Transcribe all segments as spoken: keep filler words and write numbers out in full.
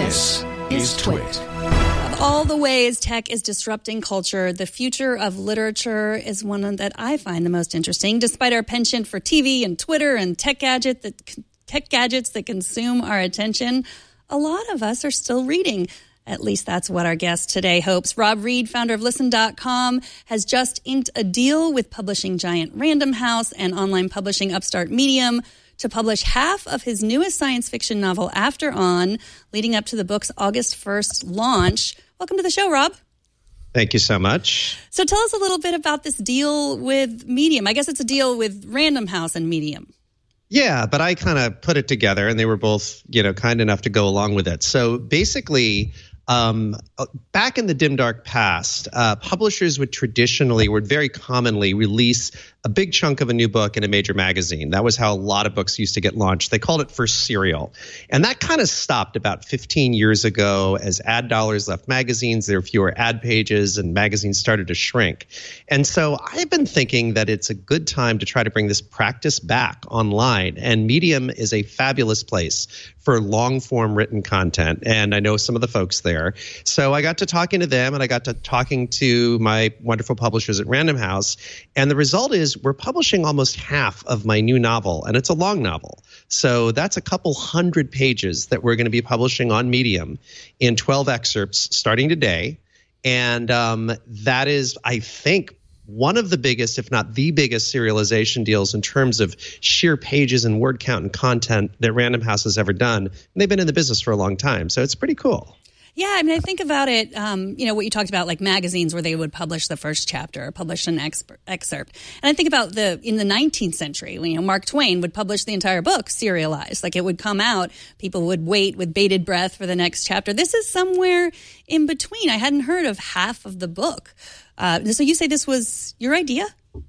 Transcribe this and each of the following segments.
This is Twit. Of all the ways tech is disrupting culture, the future of literature is one that I find the most interesting. Despite our penchant for T V and Twitter and tech gadget that tech gadgets that consume our attention, a lot of us are still reading. At least that's what our guest today hopes. Rob Reed, founder of Listen dot com, has just inked a deal with publishing giant Random House and online publishing upstart Medium to publish half of his newest science fiction novel, After On, leading up to the book's August first launch. Welcome to the show, Rob. Thank you so much. So tell us a little bit about this deal with Medium. I guess it's a deal with Random House and Medium. Yeah, but I kind of put it together, and they were both, you know, kind enough to go along with it. So basically, um, back in the dim, dark past, uh, publishers would traditionally, would very commonly release a big chunk of a new book in a major magazine. That was how a lot of books used to get launched. They called it first serial. And that kind of stopped about fifteen years ago as ad dollars left magazines. There were fewer ad pages and magazines started to shrink. And so I've been thinking that it's a good time to try to bring this practice back online. And Medium is a fabulous place for long form written content. And I know some of the folks there. So I got to talking to them and I got to talking to my wonderful publishers at Random House. And the result is we're publishing almost half of my new novel, and it's a long novel. So that's a couple hundred pages that we're going to be publishing on Medium in twelve excerpts starting today. And um, that is, I think, one of the biggest, if not the biggest, serialization deals in terms of sheer pages and word count and content that Random House has ever done. And they've been in the business for a long time, so it's pretty cool. Yeah, I mean, I think about it, um, you know, what you talked about, like magazines where they would publish the first chapter or publish an exp- excerpt. And I think about the in the nineteenth century, you know, Mark Twain would publish the entire book serialized. Like it would come out, people would wait with bated breath for the next chapter. This is somewhere in between. I hadn't heard of half of the book. Uh, so you say this was your idea?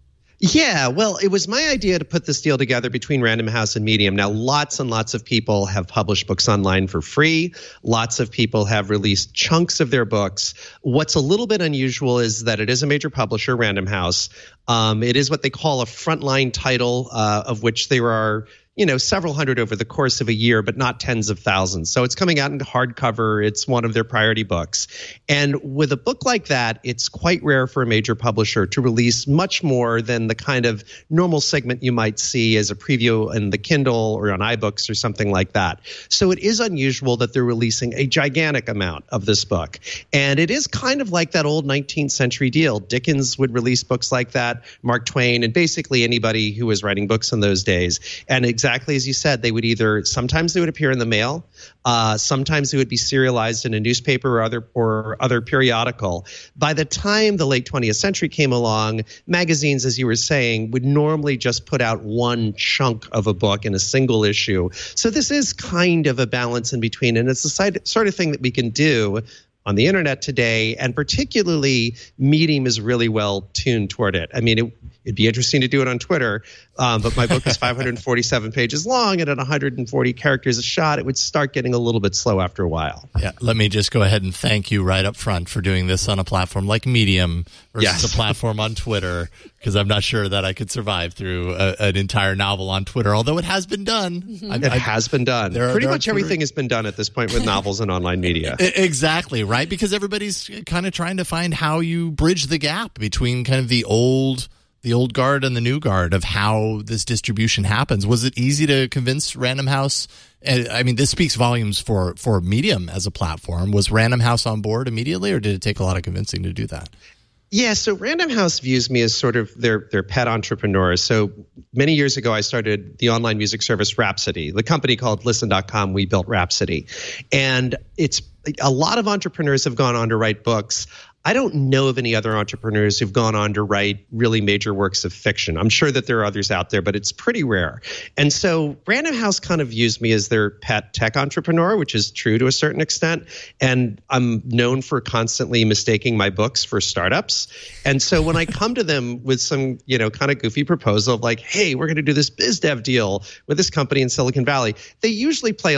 Yeah, well, it was my idea to put this deal together between Random House and Medium. Now, lots and lots of people have published books online for free. Lots of people have released chunks of their books. What's a little bit unusual is that it is a major publisher, Random House. Um, it is what they call a frontline title, uh, of which there are, you know, several hundred over the course of a year, but not tens of thousands. So it's coming out in hardcover. It's one of their priority books. And with a book like that, it's quite rare for a major publisher to release much more than the kind of normal segment you might see as a preview in the Kindle or on iBooks or something like that. So it is unusual that they're releasing a gigantic amount of this book. And it is kind of like that old nineteenth century deal. Dickens would release books like that, Mark Twain, and basically anybody who was writing books in those days. And exactly Exactly as you said, they would either, sometimes they would appear in the mail, uh, sometimes they would be serialized in a newspaper or other or other periodical. By the time the late twentieth century came along, magazines, as you were saying, would normally just put out one chunk of a book in a single issue. So this is kind of a balance in between, and it's the side, sort of thing that we can do on the internet today, and particularly Medium is really well tuned toward it. I mean, it, it'd be interesting to do it on Twitter, um, but my book is five hundred forty-seven pages long, and at one hundred forty characters a shot, it would start getting a little bit slow after a while. Yeah, let me just go ahead and thank you right up front for doing this on a platform like Medium versus yes. a platform on Twitter, because I'm not sure that I could survive through a, an entire novel on Twitter, although it has been done. Mm-hmm. I've, it I've, has been done. There are, Pretty there much everything has been done at this point with novels and online media. Exactly, right? Right, because everybody's kind of trying to find how you bridge the gap between kind of the old the old guard and the new guard of how this distribution happens. Was it easy to convince Random House? I mean, this speaks volumes for, for Medium as a platform. Was Random House on board immediately, or did it take a lot of convincing to do that? Yeah, so Random House views me as sort of their their pet entrepreneur. So many years ago, I started the online music service Rhapsody. The company called Listen dot com, we built Rhapsody. And it's a lot of entrepreneurs have gone on to write books. I don't know of any other entrepreneurs who've gone on to write really major works of fiction. I'm sure that there are others out there, but it's pretty rare. And so Random House kind of views me as their pet tech entrepreneur, which is true to a certain extent. And I'm known for constantly mistaking my books for startups. And so when I come to them with some, you know, kind of goofy proposal of like, hey, we're going to do this biz dev deal with this company in Silicon Valley, they usually play along.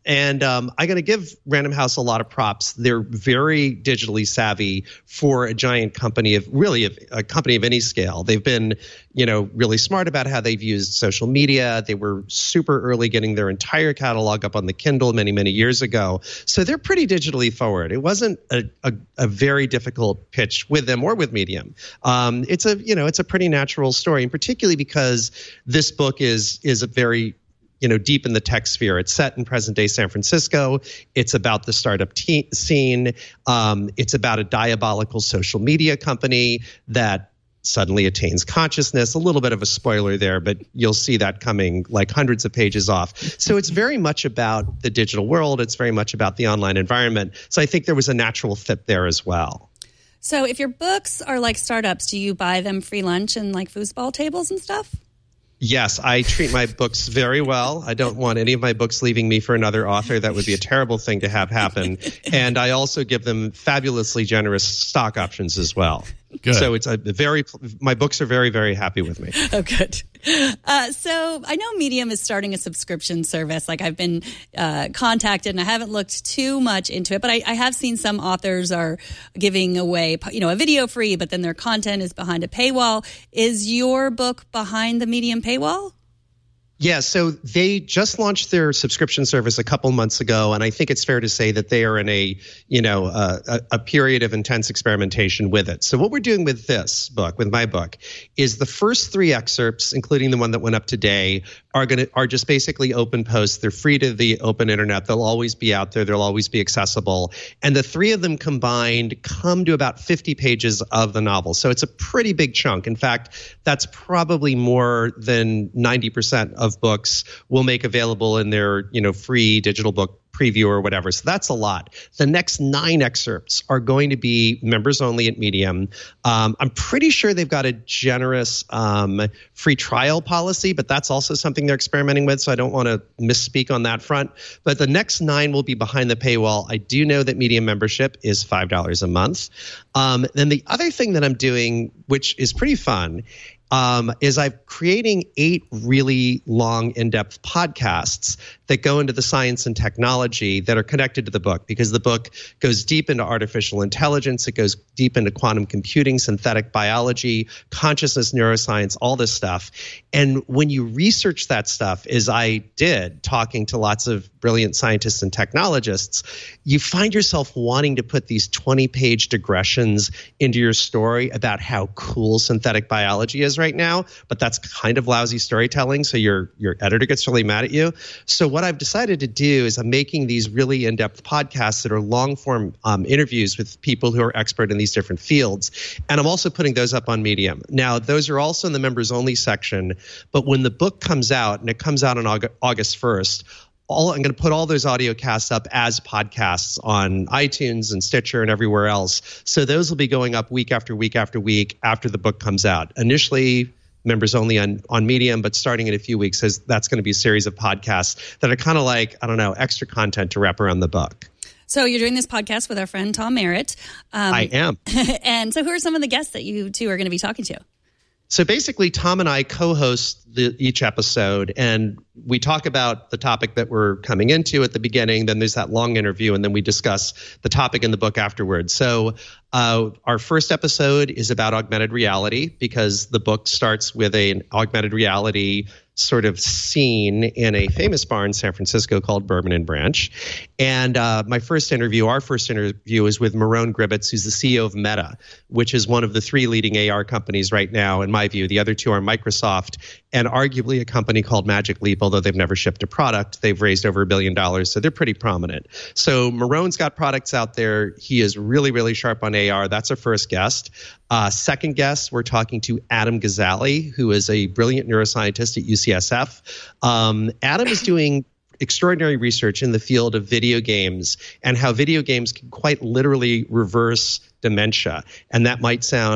and um, I got to give Random House a lot of props. They're very digitally savvy for a giant company of really of, a company of any scale. They've been, you know, really smart about how they've used social media. They were super early getting their entire catalog up on the Kindle many, many years ago. So they're pretty digitally forward. It wasn't a, a, a very difficult pitch with them or with Medium. Um, it's a, you know, it's a pretty natural story, and particularly because this book is is a very you know, deep in the tech sphere. It's set in present-day San Francisco. It's about the startup te- scene. Um, it's about a diabolical social media company that suddenly attains consciousness. A little bit of a spoiler there, but you'll see that coming like hundreds of pages off. So it's very much about the digital world. It's very much about the online environment. So I think there was a natural fit there as well. So if your books are like startups, do you buy them free lunch and like foosball tables and stuff? Yes, I treat my books very well. I don't want any of my books leaving me for another author. That would be a terrible thing to have happen. And I also give them fabulously generous stock options as well. Good. So it's a very, my books are very, very happy with me. Oh, good. Uh, so I know Medium is starting a subscription service. Like I've been uh, contacted and I haven't looked too much into it, but I, I have seen some authors are giving away, you know, a video free, but then their content is behind a paywall. Is your book behind the Medium paywall? Yeah, so they just launched their subscription service a couple months ago, and I think it's fair to say that they are in a, you know, uh, a, a period of intense experimentation with it. So what we're doing with this book, with my book, is the first three excerpts, including the one that went up today, are going to are just basically open posts. They're free to the open internet. They'll always be out there. They'll always be accessible. And the three of them combined come to about fifty pages of the novel. So it's a pretty big chunk. In fact, that's probably more than ninety percent of books will make available in their, you know, free digital book preview or whatever. So that's a lot. The next nine excerpts are going to be members only at Medium. Um, I'm pretty sure they've got a generous um, free trial policy, but that's also something they're experimenting with. So I don't want to misspeak on that front. But the next nine will be behind the paywall. I do know that Medium membership is five dollars a month. Um, then the other thing that I'm doing, which is pretty fun, Um, is I'm creating eight really long, in-depth podcasts that go into the science and technology that are connected to the book, because the book goes deep into artificial intelligence. It goes deep into quantum computing, synthetic biology, consciousness, neuroscience, all this stuff. And when you research that stuff, as I did, talking to lots of brilliant scientists and technologists, you find yourself wanting to put these twenty-page digressions into your story about how cool synthetic biology is right now, but that's kind of lousy storytelling, so your your editor gets really mad at you. So what I've decided to do is I'm making these really in-depth podcasts that are long-form um, interviews with people who are expert in these different fields, and I'm also putting those up on Medium. Now, those are also in the members-only section, but when the book comes out, and it comes out on August first, All, I'm going to put all those audio casts up as podcasts on iTunes and Stitcher and everywhere else. So those will be going up week after week after week after the book comes out. Initially, members only on, on Medium, but starting in a few weeks, that's going to be a series of podcasts that are kind of like, I don't know, extra content to wrap around the book. So you're doing this podcast with our friend Tom Merritt. Um, I am. And so who are some of the guests that you two are going to be talking to? So basically, Tom and I co-host the, each episode, and we talk about the topic that we're coming into at the beginning. Then there's that long interview, and then we discuss the topic in the book afterwards. So uh, our first episode is about augmented reality, because the book starts with an augmented reality sort of scene in a famous bar in San Francisco called Bourbon and Branch. And uh, my first interview, our first interview is with Meron Gribetz, who's the C E O of Meta, which is one of the three leading A R companies right now, in my view. The other two are Microsoft and arguably a company called Magic Leap, although they've never shipped a product. They've raised over a billion dollars, so they're pretty prominent. So Meron's got products out there. He is really, really sharp on A R. That's our first guest. Uh, second guest, we're talking to Adam Gazzaley, who is a brilliant neuroscientist at U C S F. Um, Adam is doing extraordinary research in the field of video games and how video games can quite literally reverse dementia. And that might sound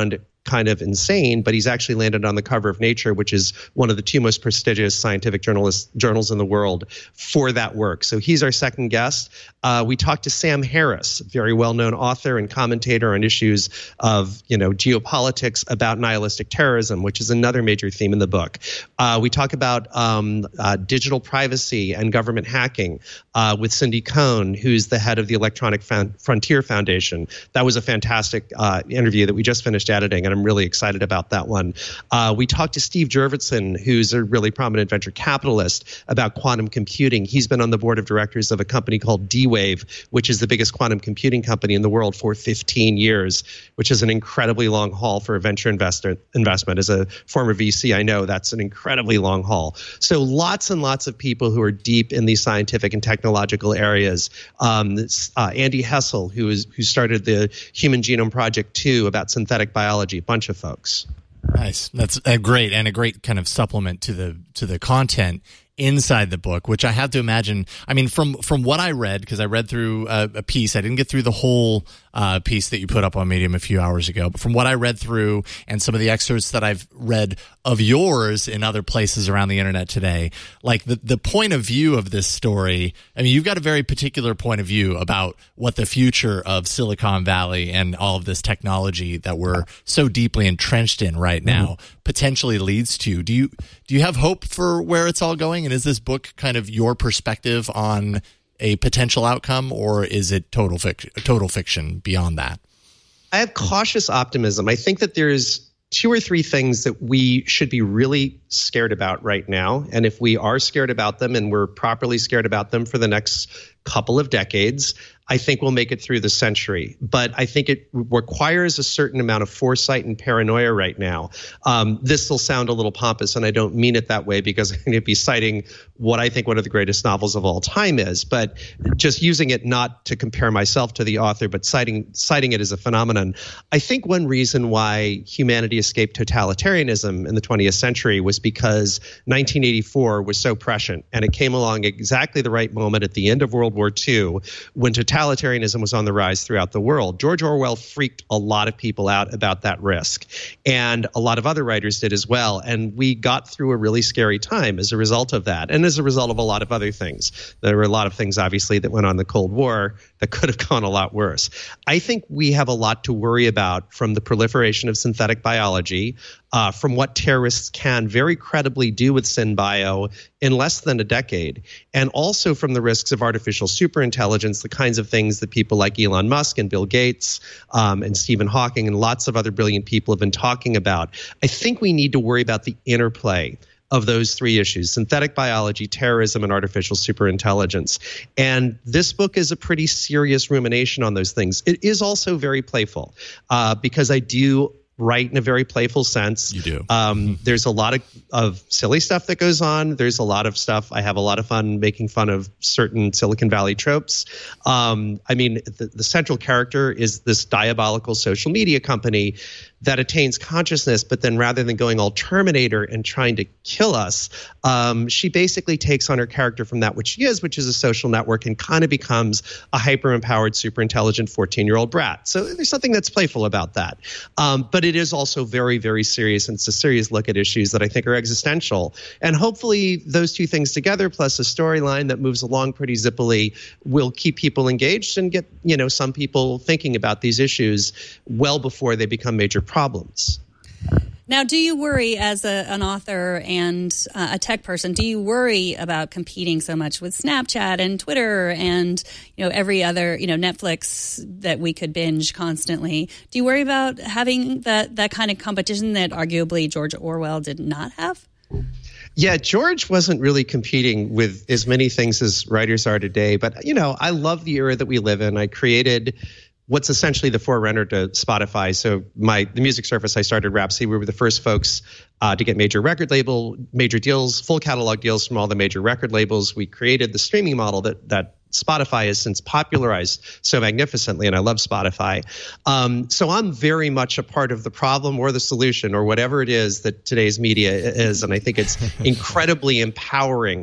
kind of insane, but he's actually landed on the cover of Nature, which is one of the two most prestigious scientific journalist, journals in the world, for that work. So he's our second guest. Uh, we talked to Sam Harris, very well-known author and commentator on issues of, you know, geopolitics about nihilistic terrorism, which is another major theme in the book. Uh, we talk about um, uh, digital privacy and government hacking uh, with Cindy Cohn, who's the head of the Electronic Frontier Foundation. That was a fantastic uh, interview that we just finished editing, and I'm really excited about that one. Uh, we talked to Steve Jurvetson, who's a really prominent venture capitalist, about quantum computing. He's been on the board of directors of a company called D-Wave, which is the biggest quantum computing company in the world, for fifteen years, which is an incredibly long haul for a venture investor investment. As a former V C, I know that's an incredibly long haul. So lots and lots of people who are deep in these scientific and technological areas. Um, uh, Andy Hessel, who is who started the Human Genome Project too, about synthetic biology, a bunch of folks. Nice. That's a great and a great kind of supplement to the to the content inside the book, which I have to imagine. I mean, from from what I read, because I read through a, a piece, I didn't get through the whole uh, piece that you put up on Medium a few hours ago, but from what I read through and some of the excerpts that I've read of yours in other places around the internet today, like the the point of view of this story, I mean, you've got a very particular point of view about what the future of Silicon Valley and all of this technology that we're so deeply entrenched in right now mm-hmm. potentially leads to. Do you do you have hope for where it's all going? And is this book kind of your perspective on a potential outcome, or is it total fiction, total fiction beyond that? I have cautious optimism. I think that there's two or three things that we should be really scared about right now. And if we are scared about them and we're properly scared about them for the next couple of decades, I think we'll make it through the century. But I think it requires a certain amount of foresight and paranoia right now. Um, this will sound a little pompous, and I don't mean it that way because I'm going to be citing what I think one of the greatest novels of all time is, but just using it not to compare myself to the author, but citing citing it as a phenomenon. I think one reason why humanity escaped totalitarianism in the twentieth century was because nineteen eighty-four was so prescient, and it came along exactly the right moment at the end of World War Two when totalitarianism was on the rise throughout the world. George Orwell freaked a lot of people out about that risk, and a lot of other writers did as well. And we got through a really scary time as a result of that, and as a result of a lot of other things. There were a lot of things, obviously, that went on in the Cold War that could have gone a lot worse. I think we have a lot to worry about from the proliferation of synthetic biology, uh, from what terrorists can very credibly do with SynBio in less than a decade, and also from the risks of artificial superintelligence, the kinds of things that people like Elon Musk and Bill Gates um, and Stephen Hawking and lots of other brilliant people have been talking about. I think we need to worry about the interplay of those three issues: synthetic biology, terrorism, and artificial superintelligence. And this book is a pretty serious rumination on those things. It is also very playful uh, because I do write in a very playful sense. You do. Um, mm-hmm. There's a lot of, of silly stuff that goes on. There's a lot of stuff. I have a lot of fun making fun of certain Silicon Valley tropes. Um, I mean, the, the central character is this diabolical social media company that attains consciousness, but then rather than going all Terminator and trying to kill us, um, she basically takes on her character from that which she is, which is a social network, and kind of becomes a hyper-empowered, super-intelligent fourteen-year-old brat. So there's something that's playful about that. Um, but it is also very, very serious, and it's a serious look at issues that I think are existential. And hopefully those two things together, plus a storyline that moves along pretty zippily, will keep people engaged and get, you know, some people thinking about these issues well before they become major problems. Now, do you worry as a, an author and uh, a tech person, do you worry about competing so much with Snapchat and Twitter and, you know, every other, you know, Netflix that we could binge constantly? Do you worry about having that, that kind of competition that arguably George Orwell did not have? Yeah, George wasn't really competing with as many things as writers are today. But, you know, I love the era that we live in. I created what's essentially the forerunner to Spotify. So my the music service I started, Rhapsody, we were the first folks uh, to get major record label, major deals, full catalog deals from all the major record labels. We created the streaming model that that Spotify has since popularized so magnificently, and I love Spotify. Um, so I'm very much a part of the problem or the solution or whatever it is that today's media is, and I think it's incredibly empowering.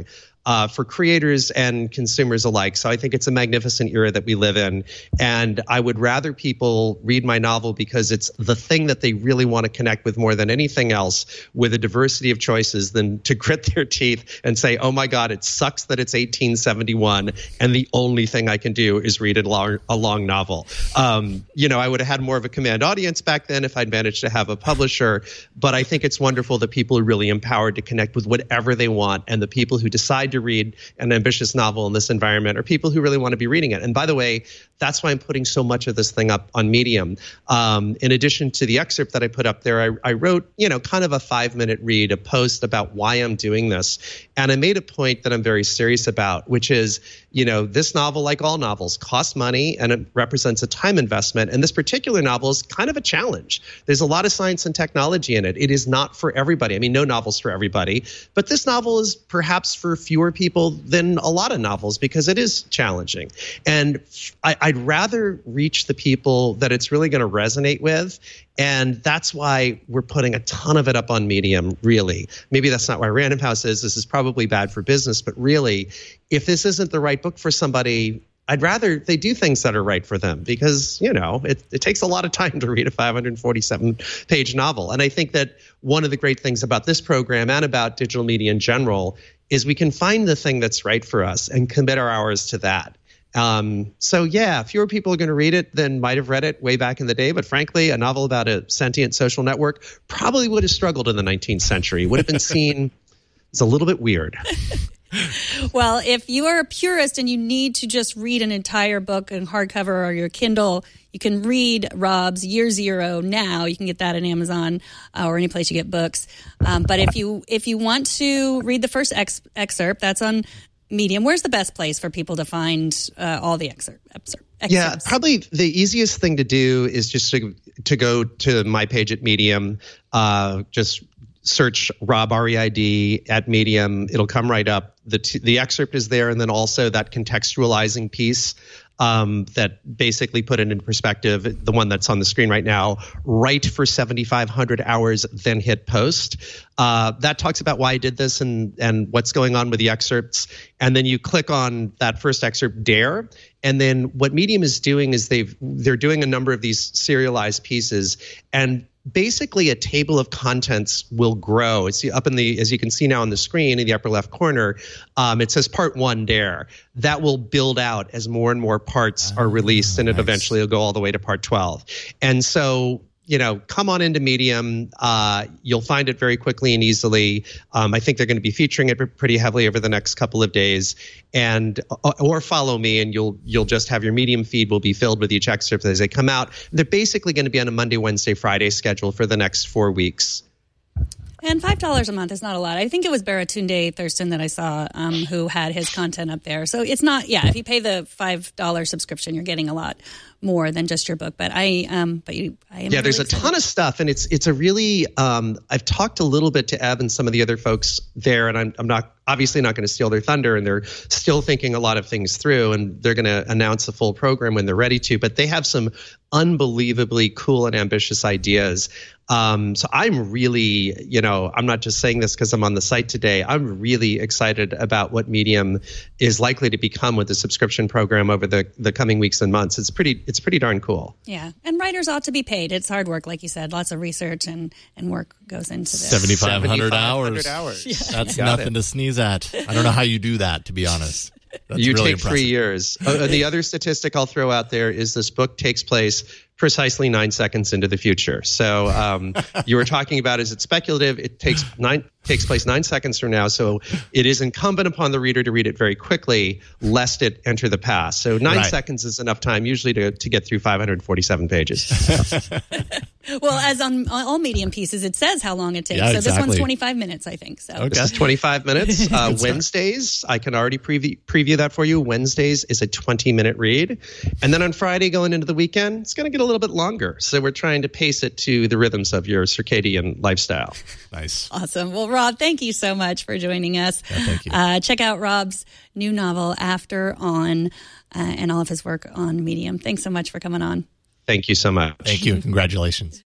uh, for creators and consumers alike. So I think it's a magnificent era that we live in. And I would rather people read my novel because it's the thing that they really want to connect with more than anything else, with a diversity of choices, than to grit their teeth and say, oh my God, it sucks that it's eighteen seventy-one and the only thing I can do is read a long, a long novel. Um, you know, I would have had more of a command audience back then if I'd managed to have a publisher. But I think it's wonderful that people are really empowered to connect with whatever they want. And the people who decide to read an ambitious novel in this environment are people who really want to be reading it. And by the way, that's why I'm putting so much of this thing up on Medium. Um, in addition to the excerpt that I put up there, I, I wrote, you know, kind of a five minute read, a post about why I'm doing this. And I made a point that I'm very serious about, which is, you know, this novel, like all novels, costs money and it represents a time investment. And this particular novel is kind of a challenge. There's a lot of science and technology in it. It is not for everybody. I mean, no novel's for everybody, but this novel is perhaps for fewer people than a lot of novels because it is challenging. And I, I'd rather reach the people that it's really going to resonate with. And that's why we're putting a ton of it up on Medium, really. Maybe that's not why Random House is. This is probably bad for business. But really, if this isn't the right book for somebody, I'd rather they do things that are right for them because, you know, it, it takes a lot of time to read a five hundred forty-seven page novel. And I think that one of the great things about this program and about digital media in general is we can find the thing that's right for us and commit our hours to that. Um, so, yeah, fewer people are going to read it than might have read it way back in the day. But frankly, a novel about a sentient social network probably would have struggled in the nineteenth century, would have been seen as a little bit weird. Well, if you are a purist and you need to just read an entire book in hardcover or your Kindle, you can read Rob's Year Zero now. You can get that on Amazon uh, or any place you get books. Um, but if you if you want to read the first ex- excerpt, that's on Medium. Where's the best place for people to find uh, all the excerpt, excerpt, excerpts? Yeah, probably the easiest thing to do is just to to go to my page at Medium. Uh, just search Rob, R E I D, at Medium. It'll come right up. The t- the excerpt is there, and then also that contextualizing piece um, that basically put it in perspective, the one that's on the screen right now, write for seventy-five hundred hours, then hit post. Uh, that talks about why I did this and, and what's going on with the excerpts. And then you click on that first excerpt, Dare. And then what Medium is doing is they've, they're doing a number of these serialized pieces, and basically a table of contents will grow. It's up in the, as you can see now on the screen in the upper left corner, um, it says part one, Dare. That will build out as more and more parts are released, and it nice. eventually will go all the way to part twelve. And so, you know, come on into Medium. Uh, you'll find it very quickly and easily. Um, I think they're going to be featuring it pretty heavily over the next couple of days. And or follow me, and you'll you'll just have your Medium feed will be filled with each excerpt as they come out. They're basically going to be on a Monday, Wednesday, Friday schedule for the next four weeks. And five dollars a month is not a lot. I think it was Baratunde Thurston that I saw um, who had his content up there. So it's not, yeah, if you pay the five dollars subscription, you're getting a lot more than just your book. But I, um, but you, I am. Yeah, there's really a ton of stuff, and it's it's a really. Um, I've talked a little bit to Eb and some of the other folks there, and I'm I'm not obviously not going to steal their thunder, and they're still thinking a lot of things through, and they're going to announce a full program when they're ready to. But they have some unbelievably cool and ambitious ideas. Um, so I'm really, you know, I'm not just saying this because I'm on the site today. I'm really excited about what Medium is likely to become with the subscription program over the, the coming weeks and months. It's pretty, it's pretty darn cool. Yeah. And writers ought to be paid. It's hard work, like you said. Lots of research and, and work goes into this. seventy-five hundred hours. hours. Yeah. That's nothing it. to sneeze at. I don't know how you do that, to be honest. That's you really take impressive. three years. uh, the other statistic I'll throw out there is this book takes place precisely nine seconds into the future. So um, you were talking about, is it speculative? It takes nine takes place nine seconds from now. So it is incumbent upon the reader to read it very quickly, lest it enter the past. So nine right. seconds is enough time usually to, to get through five hundred forty-seven pages. Well, as on all Medium pieces, it says how long it takes. Yeah, so exactly. this one's twenty-five minutes, I think. So Okay. This is twenty-five minutes. Uh, Wednesdays, I can already preview, preview that for you. Wednesdays is a twenty-minute read. And then on Friday, going into the weekend, it's going to get a little bit longer. So we're trying to pace it to the rhythms of your circadian lifestyle. Nice. Awesome. Well, Rob, thank you so much for joining us. Yeah, thank you. Uh, check out Rob's new novel, After On, uh, and all of his work on Medium. Thanks so much for coming on. Thank you so much. Thank you. Congratulations.